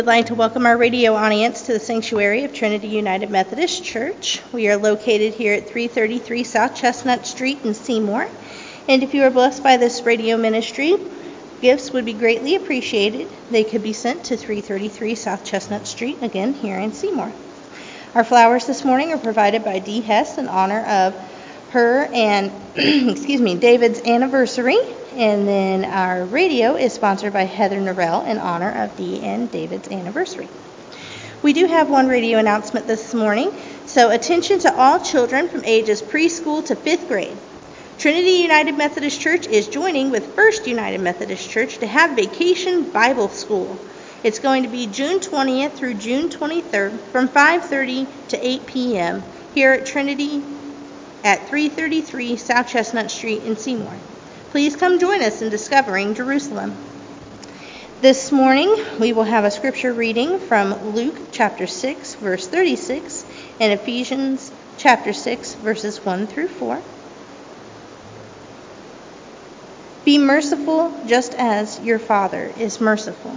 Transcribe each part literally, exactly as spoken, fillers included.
I'd like to welcome our radio audience to the sanctuary of Trinity United Methodist Church. We are located here at three thirty-three South Chestnut Street in Seymour. And if you are blessed by this radio ministry, gifts would be greatly appreciated. They could be sent to three thirty-three South Chestnut Street, again here in Seymour. Our flowers this morning are provided by Dee Hess in honor of her and, excuse me, David's anniversary. And then our radio is sponsored by Heather Norell in honor of Dee and David's anniversary. We do have one radio announcement this morning. So attention to all children from ages preschool to fifth grade. Trinity United Methodist Church is joining with First United Methodist Church to have Vacation Bible School. It's going to be June twentieth through June twenty-third from five thirty to eight p.m. here at Trinity at three thirty-three South Chestnut Street in Seymour. Please come join us in discovering Jerusalem. This morning we will have a scripture reading from Luke chapter six verse thirty-six and Ephesians chapter six verses one through four. Be merciful just as your Father is merciful.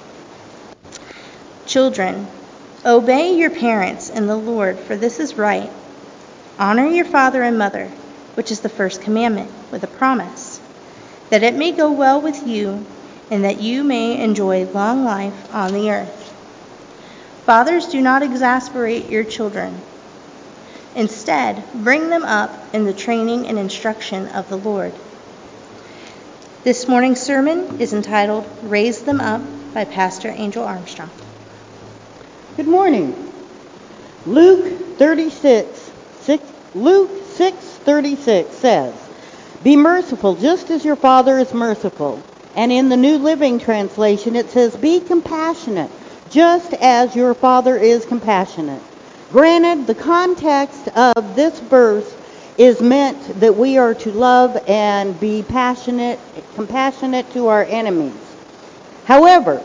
Children, obey your parents in the Lord, for this is right. Honor your father and mother, which is the first commandment, with a promise, that it may go well with you and that you may enjoy long life on the earth. Fathers, do not exasperate your children. Instead, bring them up in the training and instruction of the Lord. This morning's sermon is entitled, Raise Them Up, by Pastor Angel Armstrong. Good morning. Luke thirty-six, six, Luke six thirty-six says, Be merciful just as your Father is merciful. And in the New Living Translation it says, Be compassionate just as your Father is compassionate. Granted, the context of this verse is meant that we are to love and be passionate, compassionate to our enemies. However,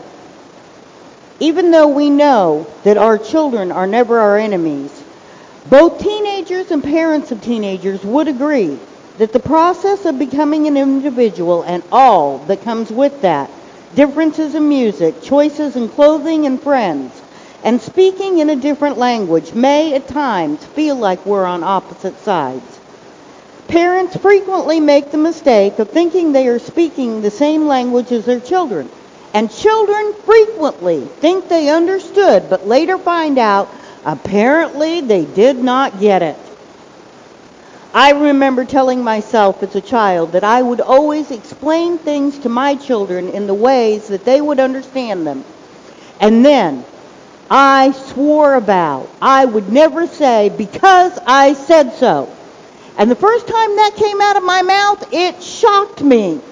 even though we know that our children are never our enemies, both teenagers and parents of teenagers would agree that the process of becoming an individual and all that comes with that, differences in music, choices in clothing and friends, and speaking in a different language may at times feel like we're on opposite sides. Parents frequently make the mistake of thinking they are speaking the same language as their children. And children frequently think they understood, but later find out apparently they did not get it. I remember telling myself as a child that I would always explain things to my children in the ways that they would understand them. And then I swore a vow I would never say, because I said so. And the first time that came out of my mouth, it shocked me.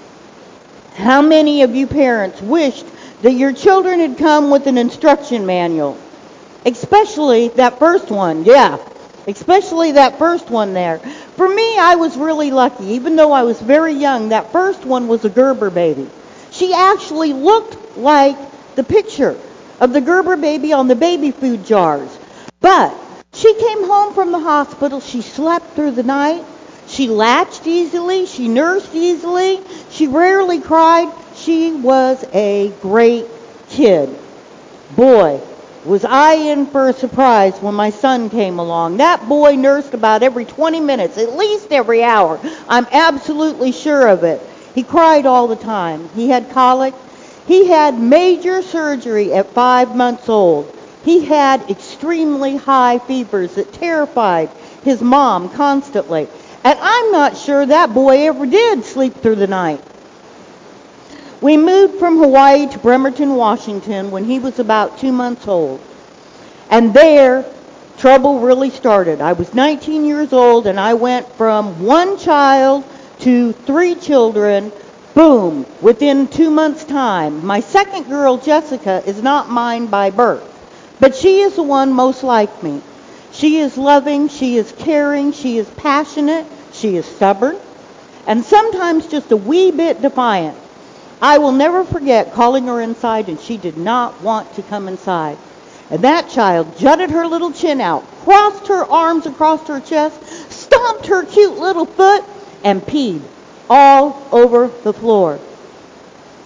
How many of you parents wished that your children had come with an instruction manual? Especially that first one, yeah. Especially that first one there. For me, I was really lucky. Even though I was very young, that first one was a Gerber baby. She actually looked like the picture of the Gerber baby on the baby food jars. But she came home from the hospital. She slept through the night. She latched easily. She nursed easily. She rarely cried. She was a great kid. Boy, was I in for a surprise when my son came along. That boy nursed about every twenty minutes, at least every hour. I'm absolutely sure of it. He cried all the time. He had colic. He had major surgery at five months old. He had extremely high fevers that terrified his mom constantly. And I'm not sure that boy ever did sleep through the night. We moved from Hawaii to Bremerton, Washington when he was about two months old. And there, trouble really started. I was nineteen years old and I went from one child to three children, boom, within two months' time. My second girl, Jessica, is not mine by birth, but she is the one most like me. She is loving, she is caring, she is passionate, she is stubborn, and sometimes just a wee bit defiant. I will never forget calling her inside and she did not want to come inside. And that child jutted her little chin out, crossed her arms across her chest, stomped her cute little foot, and peed all over the floor.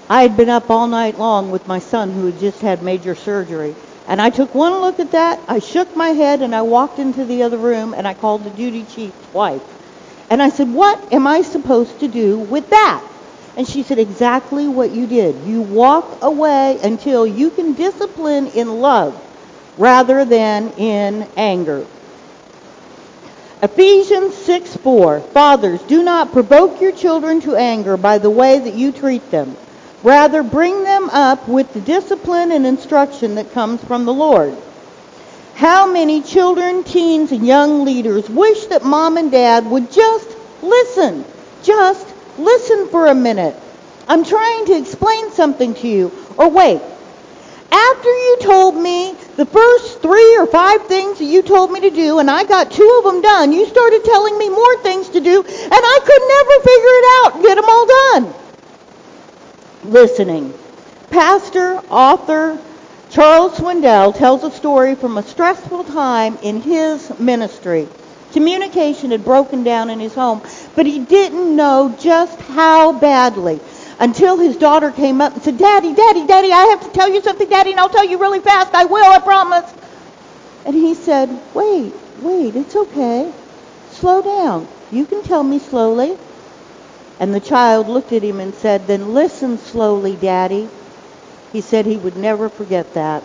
I had been up all night long with my son who had just had major surgery. And I took one look at that, I shook my head, and I walked into the other room, and I called the duty chief's wife. And I said, what am I supposed to do with that? And she said, exactly what you did. You walk away until you can discipline in love rather than in anger. Ephesians six four, Fathers, do not provoke your children to anger by the way that you treat them. Rather, bring them up with the discipline and instruction that comes from the Lord. How many children, teens, and young leaders wish that mom and dad would just listen? Just listen for a minute. I'm trying to explain something to you. Or wait, after you told me the first three or five things that you told me to do, and I got two of them done, you started telling me more things to do, and I could never figure it out and get them all done. Listening. Pastor, author Charles Swindoll tells a story from a stressful time in his ministry. Communication had broken down in his home, but he didn't know just how badly until his daughter came up and said, Daddy, Daddy, Daddy, I have to tell you something, Daddy, and I'll tell you really fast. I will, I promise. And he said, wait, wait, it's okay. Slow down. You can tell me slowly. And the child looked at him and said, then listen slowly, Daddy. He said he would never forget that.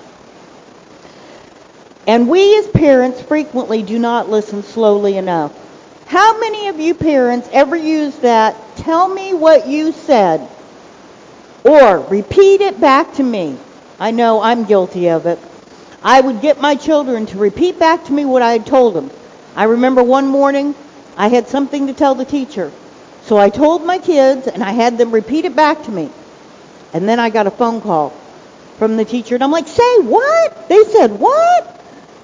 And we as parents frequently do not listen slowly enough. How many of you parents ever use that, tell me what you said, or repeat it back to me? I know I'm guilty of it. I would get my children to repeat back to me what I had told them. I remember one morning I had something to tell the teacher. So I told my kids, and I had them repeat it back to me. And then I got a phone call from the teacher, and I'm like, say what? They said what?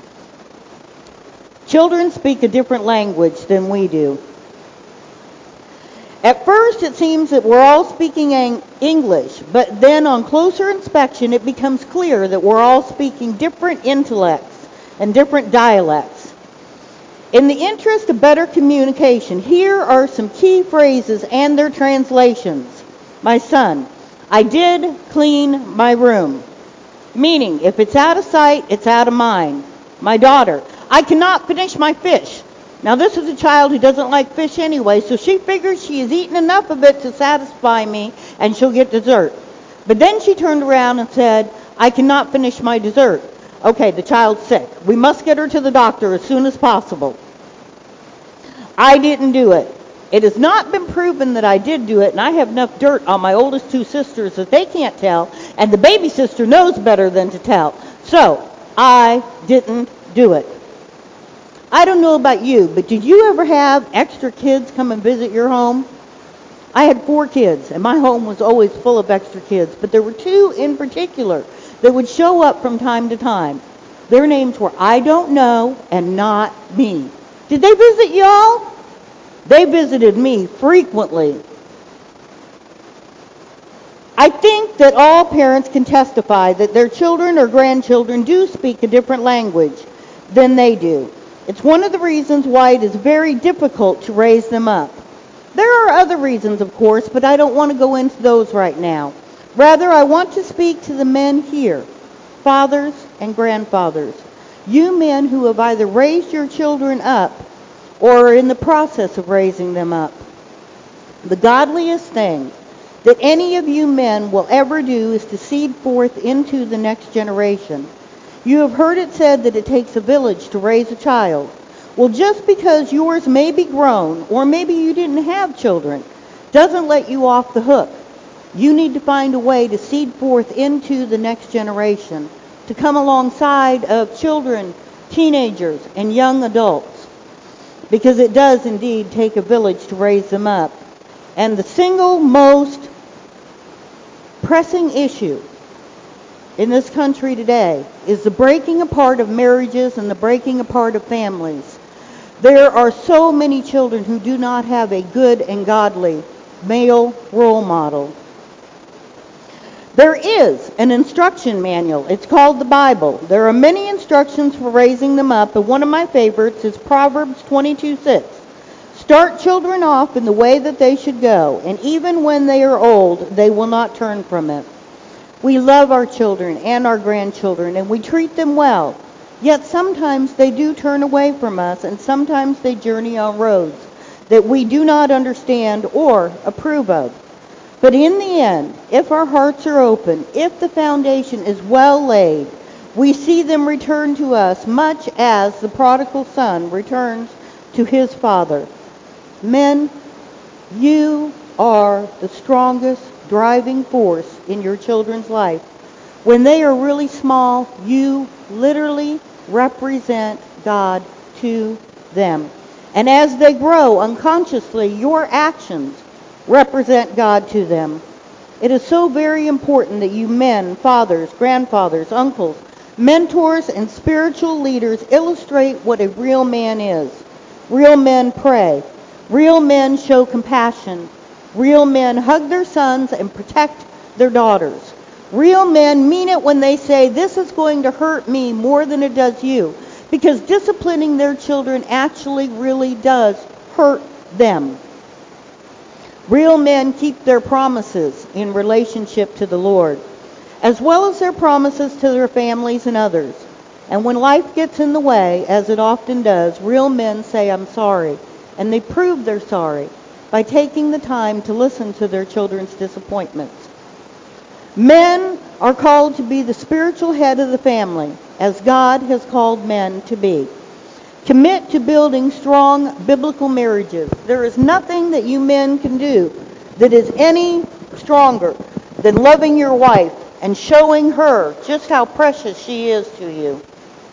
Children speak a different language than we do. At first, it seems that we're all speaking English, but then on closer inspection, it becomes clear that we're all speaking different intellects and different dialects. In the interest of better communication, here are some key phrases and their translations. My son, I did clean my room. Meaning, if it's out of sight, it's out of mind. My daughter, I cannot finish my fish. Now, this is a child who doesn't like fish anyway, so she figures she has eaten enough of it to satisfy me, and she'll get dessert. But then she turned around and said, I cannot finish my dessert. Okay, the child's sick. We must get her to the doctor as soon as possible. I didn't do it. It has not been proven that I did do it, and I have enough dirt on my oldest two sisters that they can't tell, and the baby sister knows better than to tell. So, I didn't do it. I don't know about you, but did you ever have extra kids come and visit your home? I had four kids, and my home was always full of extra kids, but there were two in particular that would show up from time to time. Their names were I Don't Know and Not Me. Did they visit y'all? They visited me frequently. I think that all parents can testify that their children or grandchildren do speak a different language than they do. It's one of the reasons why it is very difficult to raise them up. There are other reasons, of course, but I don't want to go into those right now. Rather, I want to speak to the men here, fathers and grandfathers. You men who have either raised your children up or are in the process of raising them up. The godliest thing that any of you men will ever do is to seed forth into the next generation. You have heard it said that it takes a village to raise a child. Well, just because yours may be grown, or maybe you didn't have children, doesn't let you off the hook. You need to find a way to seed forth into the next generation, to come alongside of children, teenagers, and young adults, because it does indeed take a village to raise them up. And the single most pressing issue in this country today is the breaking apart of marriages and the breaking apart of families. There are so many children who do not have a good and godly male role model. There is an instruction manual. It's called the Bible. There are many instructions for raising them up, and one of my favorites is Proverbs twenty-two six. Start children off in the way that they should go, and even when they are old, they will not turn from it. We love our children and our grandchildren, and we treat them well. Yet sometimes they do turn away from us, and sometimes they journey on roads that we do not understand or approve of. But in the end, if our hearts are open, if the foundation is well laid, we see them return to us much as the prodigal son returns to his father. Men, you are the strongest driving force in your children's life. When they are really small, you literally represent God to them. And as they grow unconsciously, your actions represent God to them. It is so very important that you men, fathers, grandfathers, uncles, mentors, and spiritual leaders illustrate what a real man is. Real men pray. Real men show compassion. Real men hug their sons and protect their daughters. Real men mean it when they say, this is going to hurt me more than it does you. Because disciplining their children actually really does hurt them. Real men keep their promises in relationship to the Lord, as well as their promises to their families and others. And when life gets in the way, as it often does, real men say, I'm sorry. And they prove they're sorry by taking the time to listen to their children's disappointments. Men are called to be the spiritual head of the family, as God has called men to be. Commit to building strong biblical marriages. There is nothing that you men can do that is any stronger than loving your wife and showing her just how precious she is to you.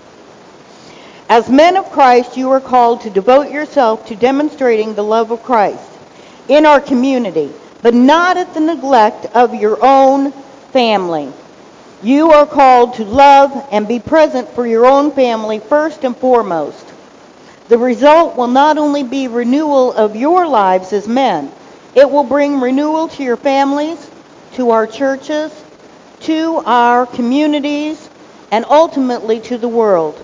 As men of Christ, you are called to devote yourself to demonstrating the love of Christ in our community, but not at the neglect of your own family. You are called to love and be present for your own family first and foremost. The result will not only be renewal of your lives as men, it will bring renewal to your families, to our churches, to our communities, and ultimately to the world.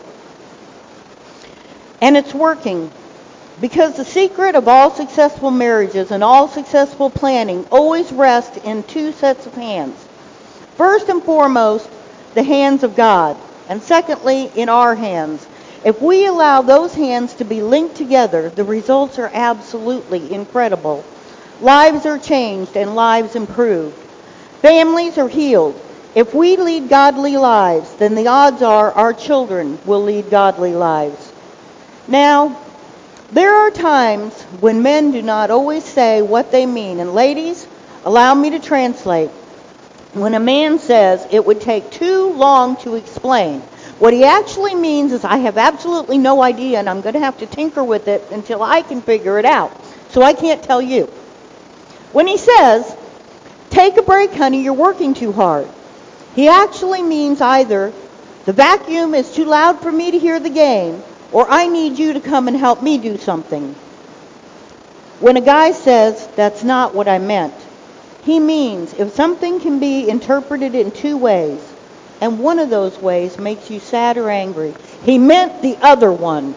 And it's working, because the secret of all successful marriages and all successful planning always rests in two sets of hands. First and foremost, the hands of God, and secondly, in our hands. If we allow those hands to be linked together, the results are absolutely incredible. Lives are changed and lives improved. Families are healed. If we lead godly lives, then the odds are our children will lead godly lives. Now, there are times when men do not always say what they mean. And ladies, allow me to translate. When a man says it would take too long to explain, what he actually means is I have absolutely no idea and I'm going to have to tinker with it until I can figure it out. So I can't tell you. When he says, take a break, honey, you're working too hard, he actually means either the vacuum is too loud for me to hear the game, or I need you to come and help me do something. When a guy says, that's not what I meant, he means if something can be interpreted in two ways, and one of those ways makes you sad or angry, he meant the other one.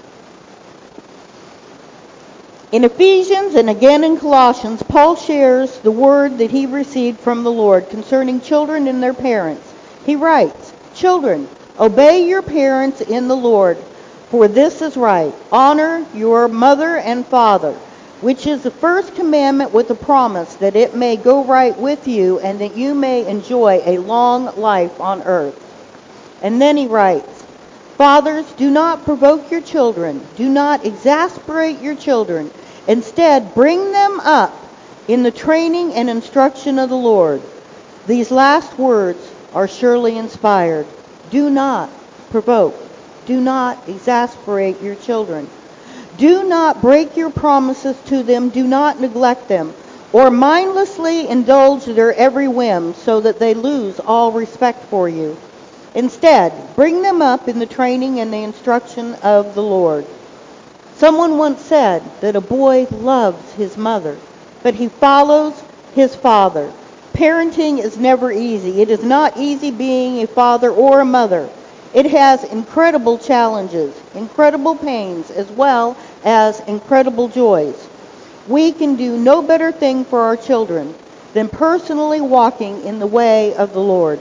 In Ephesians and again in Colossians, Paul shares the word that he received from the Lord concerning children and their parents. He writes, children, obey your parents in the Lord, for this is right. Honor your mother and father, which is the first commandment with a promise that it may go right with you and that you may enjoy a long life on earth. And then he writes, fathers, do not provoke your children. Do not exasperate your children. Instead, bring them up in the training and instruction of the Lord. These last words are surely inspired. Do not provoke. Do not exasperate your children. Do not break your promises to them. Do not neglect them, or mindlessly indulge their every whim so that they lose all respect for you. Instead, bring them up in the training and the instruction of the Lord. Someone once said that a boy loves his mother, but he follows his father. Parenting is never easy. It is not easy being a father or a mother. It has incredible challenges, incredible pains, as well as incredible joys. We can do no better thing for our children than personally walking in the way of the Lord.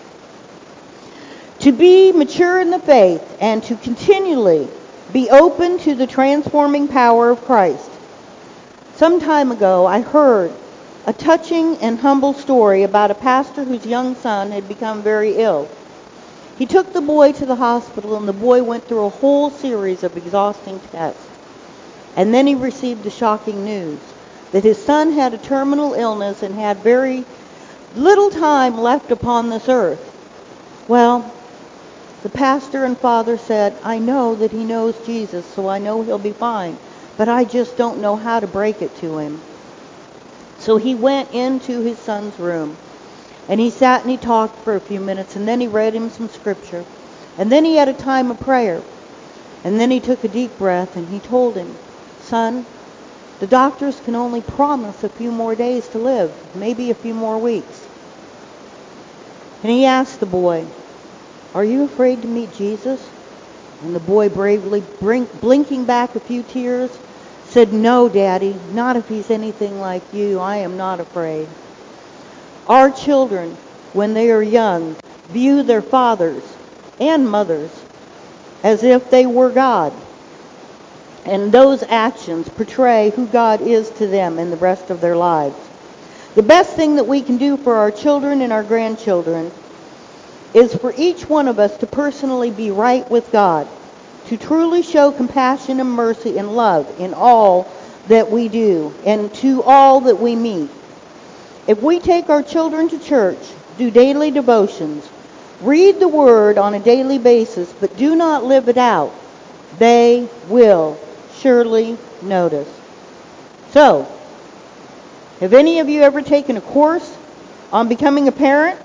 To be mature in the faith and to continually be open to the transforming power of Christ. Some time ago, I heard a touching and humble story about a pastor whose young son had become very ill. He took the boy to the hospital, and the boy went through a whole series of exhausting tests. And then he received the shocking news that his son had a terminal illness and had very little time left upon this earth. Well, the pastor and father said, I know that he knows Jesus, so I know he'll be fine, but I just don't know how to break it to him. So he went into his son's room, and he sat and he talked for a few minutes, and then he read him some scripture, and then he had a time of prayer, and then he took a deep breath, and he told him, Son, the doctors can only promise a few more days to live, maybe a few more weeks. And he asked the boy, Are you afraid to meet Jesus? And the boy, bravely blink, blinking back a few tears, said, No, Daddy, not if he's anything like you. I am not afraid. Our children, when they are young, view their fathers and mothers as if they were God. And those actions portray who God is to them in the rest of their lives. The best thing that we can do for our children and our grandchildren is for each one of us to personally be right with God, to truly show compassion and mercy and love in all that we do and to all that we meet. If we take our children to church, do daily devotions, read the Word on a daily basis, but do not live it out, they will surely notice. So, have any of you ever taken a course on becoming a parent?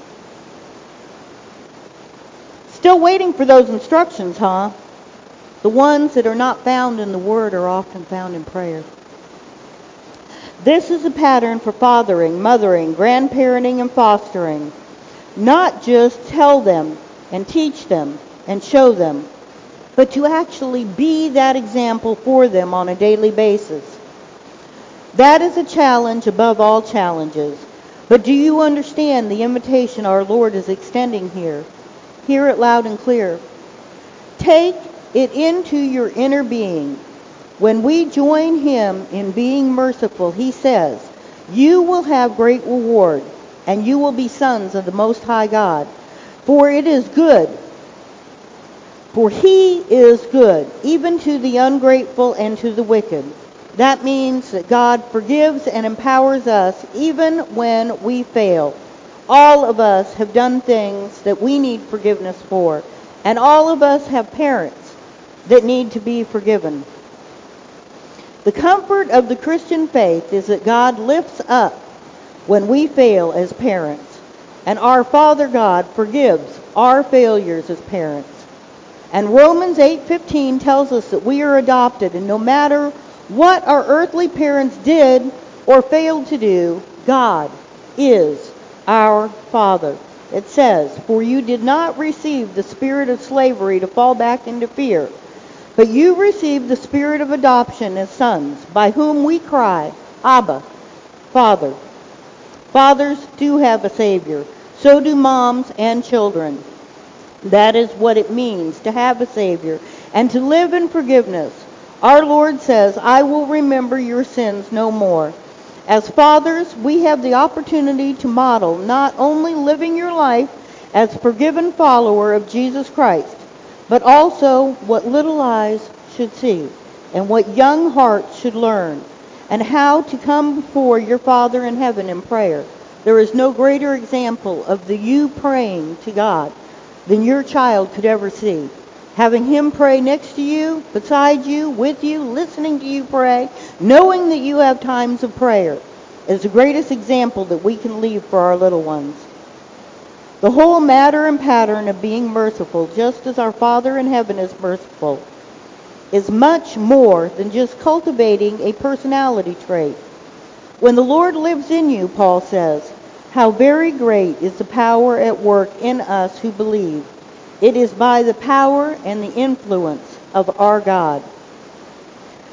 Still waiting for those instructions, huh? The ones that are not found in the Word are often found in prayer. This is a pattern for fathering, mothering, grandparenting, and fostering. Not just tell them and teach them and show them, but to actually be that example for them on a daily basis. That is a challenge above all challenges. But do you understand the invitation our Lord is extending here? Hear it loud and clear. Take it into your inner being. When we join Him in being merciful, He says, you will have great reward, and you will be sons of the Most High God. For it is good. For He is good, even to the ungrateful and to the wicked. That means that God forgives and empowers us even when we fail. All of us have done things that we need forgiveness for, and all of us have parents that need to be forgiven. The comfort of the Christian faith is that God lifts up when we fail as parents, and our Father God forgives our failures as parents. And Romans eight fifteen tells us that we are adopted, and no matter what our earthly parents did or failed to do, God is our Father. It says, For you did not receive the spirit of slavery to fall back into fear, but you received the spirit of adoption as sons, by whom we cry, Abba, Father. Fathers do have a Savior. So do moms and children. That is what it means to have a Savior and to live in forgiveness. Our Lord says, I will remember your sins no more. As fathers, we have the opportunity to model not only living your life as a forgiven follower of Jesus Christ, but also what little eyes should see and what young hearts should learn, and how to come before your Father in heaven in prayer. There is no greater example of the you praying to God than your child could ever see. Having Him pray next to you, beside you, with you, listening to you pray, knowing that you have times of prayer, is the greatest example that we can leave for our little ones. The whole matter and pattern of being merciful, just as our Father in heaven is merciful, is much more than just cultivating a personality trait. When the Lord lives in you, Paul says, how very great is the power at work in us who believe. It is by the power and the influence of our God.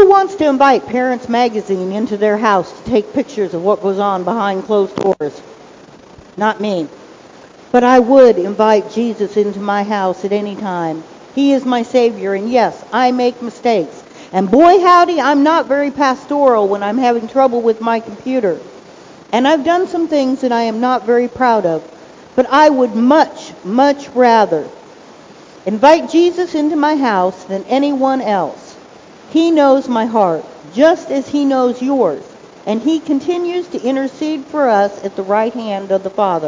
Who wants to invite Parents Magazine into their house to take pictures of what goes on behind closed doors? Not me. But I would invite Jesus into my house at any time. He is my Savior, and yes, I make mistakes. And boy howdy, I'm not very pastoral when I'm having trouble with my computer. And I've done some things that I am not very proud of. But I would much, much rather invite Jesus into my house than anyone else. He knows my heart, just as He knows yours. And He continues to intercede for us at the right hand of the Father.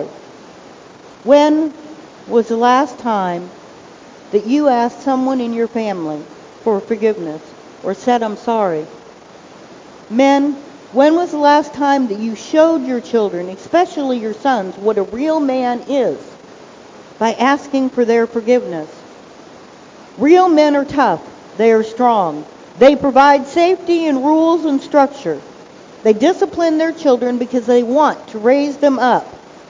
When was the last time that you asked someone in your family for forgiveness or said, I'm sorry? Men, when was the last time that you showed your children, especially your sons, what a real man is by asking for their forgiveness? Real men are tough. They are strong. They provide safety and rules and structure. They discipline their children because they want to raise them up,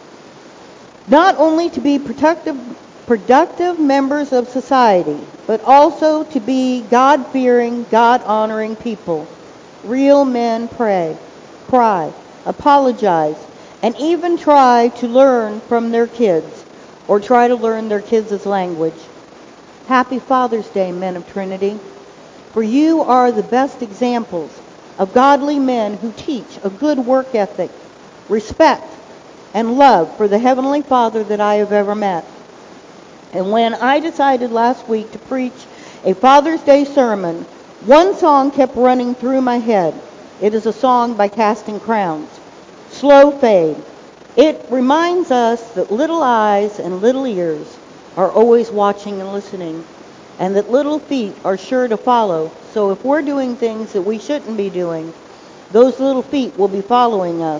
not only to be productive, productive members of society, but also to be God-fearing, God-honoring people. Real men pray, cry, apologize, and even try to learn from their kids, or try to learn their kids' language. Happy Father's Day, men of Trinity. For you are the best examples of godly men who teach a good work ethic, respect, and love for the Heavenly Father that I have ever met. And when I decided last week to preach a Father's Day sermon, one song kept running through my head. It is a song by Casting Crowns, Slow Fade. It reminds us that little eyes and little ears are always watching and listening, and that little feet are sure to follow. So if we're doing things that we shouldn't be doing, those little feet will be following us.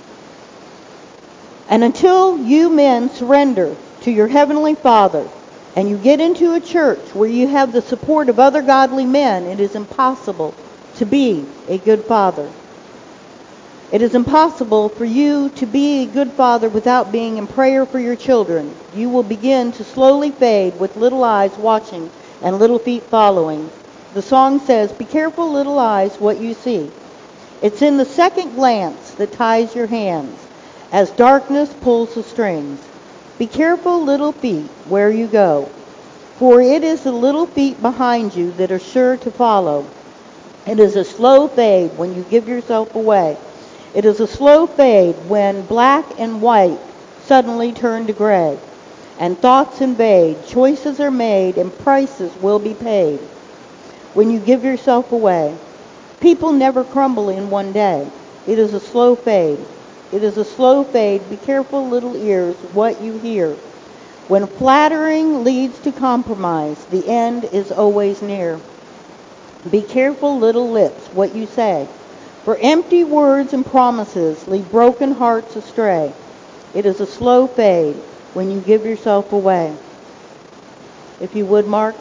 And until you men surrender to your Heavenly Father, and you get into a church where you have the support of other godly men, it is impossible to be a good father. It is impossible for you to be a good father without being in prayer for your children. You will begin to slowly fade with little eyes watching and little feet following. The song says, be careful, little eyes, what you see. It's in the second glance that ties your hands, as darkness pulls the strings. Be careful, little feet, where you go, for it is the little feet behind you that are sure to follow. It is a slow fade when you give yourself away. It is a slow fade when black and white suddenly turn to gray, and thoughts invade, choices are made, and prices will be paid. When you give yourself away, people never crumble in one day. It is a slow fade. It is a slow fade. Be careful, little ears, what you hear. When flattering leads to compromise, the end is always near. Be careful, little lips, what you say. For empty words and promises lead broken hearts astray. It is a slow fade when you give yourself away. If you would, Mark.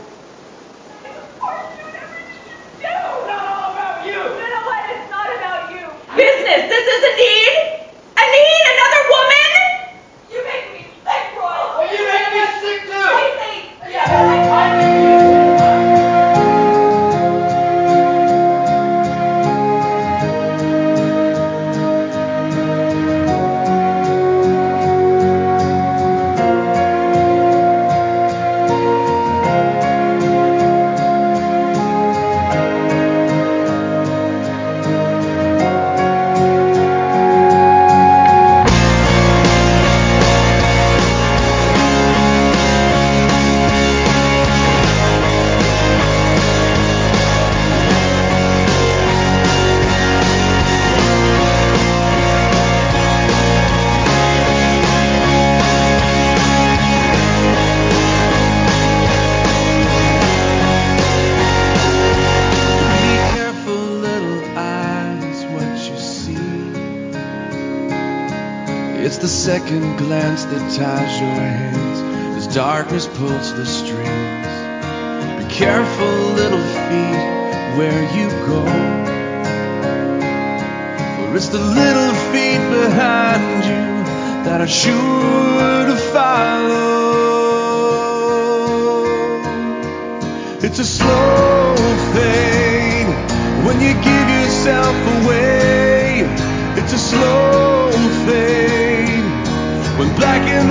Business! This is a need! A need! Another woman! You make me sick, Roy! Oh, you make me sick too! Crazy! Yeah, I, I second glance that ties your hands as darkness pulls the strings. Be careful, little feet, where you go, for it's the little feet behind you that are sure to follow. It's a slow fade when you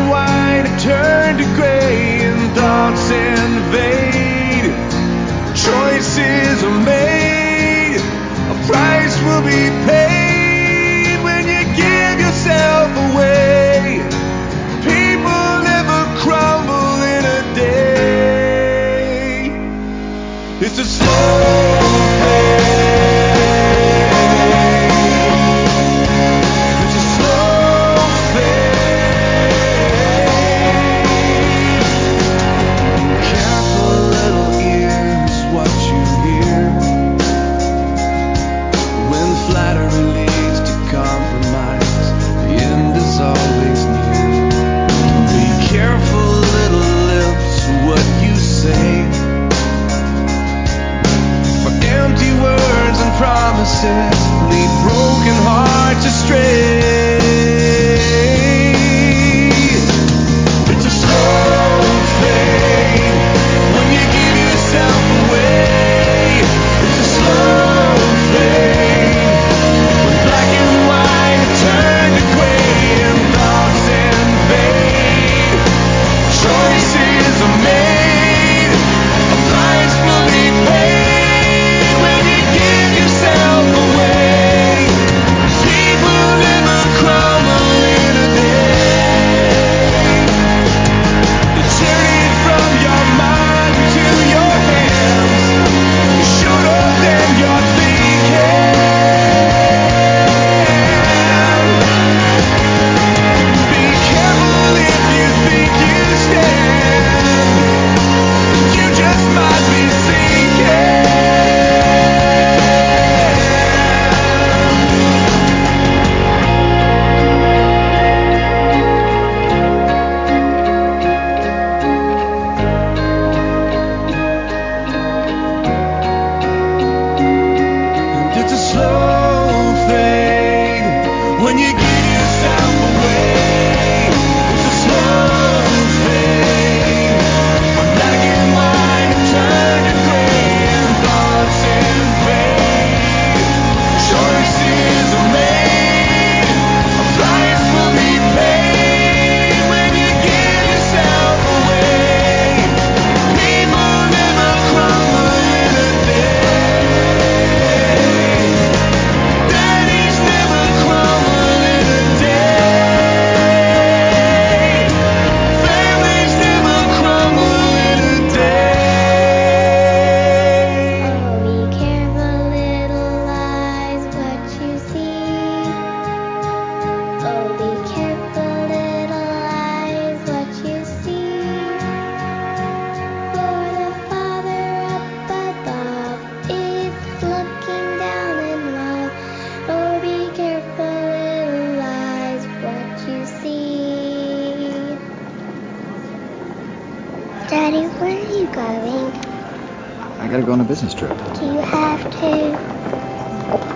and white have turned to gray and thoughts invade. Choices are made, a price will be paid when you give yourself away. People never crumble in a day. It's a slow fade. It's a slow fade. Careful little ears, what you hear. When flattery leads to compromise, the end is always near. Be careful little lips, what you say. For empty words and promises lead broken hearts astray. It's a slow fade when you give yourself away. It's a slow fade when black and white have turned to gray and thoughts invade. Choices are made, a price will be paid when you give yourself away. People never crumble in a day. You turn it from your mind to your hands. You showed up then you're thinking. Be careful if you think you stand. You just might be sinking. And it's a slow fade when you give yourself away. It's a slow fade when black and white have turned to gray and thoughts invade. Choices are made, a price will be paid when you give yourself away. People never crumble in a day. Daddies never crumble in a day. Families never crumble in a day. Oh, be careful, little eyes, what you see. Oh, be careful, little eyes, what you see. For the Father up above is looking down in love. Oh, be careful, little eyes, what you see. Daddy, where are you going? I gotta go on a business trip. Do you have to?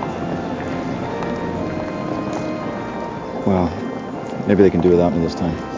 Well, maybe they can do without me this time.